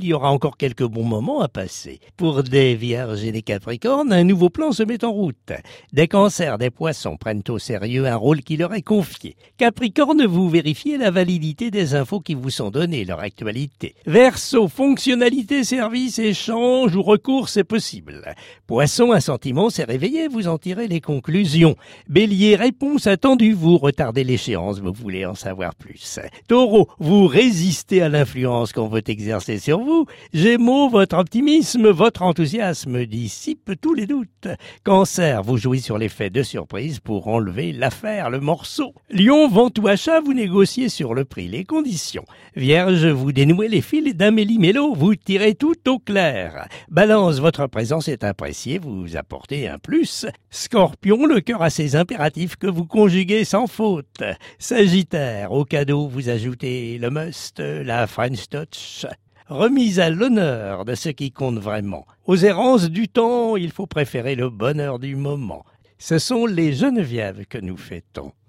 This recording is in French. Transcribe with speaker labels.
Speaker 1: y aura encore quelques bons moments à passer. Pour des Vierges et des Capricornes, un nouveau plan se met en route. Des Cancers, des Poissons prennent au sérieux un rôle qui leur est confié. Capricorne, vous vérifiez la validité des infos qui vous sont données, leur actualité. Verseau, fonctionnalité, service, échange ou recours, c'est possible. Poisson, un sentiment s'est réveillé, vous en tirez les conclusions. Bélier, réponse attendue, vous retardez l'échéance, vous voulez en savoir plus. Taureau, vous résistez à l'influence qu'on veut exercer sur vous. Gémeaux, votre optimisme, votre enthousiasme dissipe tous les doutes. Cancer, vous jouez sur l'effet de surprise pour enlever l'affaire, le morceau. Lion, vente ou achat, vous négociez sur le prix, les conditions. Vierge, vous dénouez les fils d'Amélie Mélo, vous tirez tout au clair. Balance, votre présence est appréciée, vous apportez un plus. Scorpion, le cœur a ses impératifs que vous conjuguez sans faute. Sagittaire, au cadeau, vous ajoutez le must, la French touch. Remise à l'honneur de ce qui compte vraiment. Aux errances du temps, il faut préférer le bonheur du moment. Ce sont les Genevièves que nous fêtons.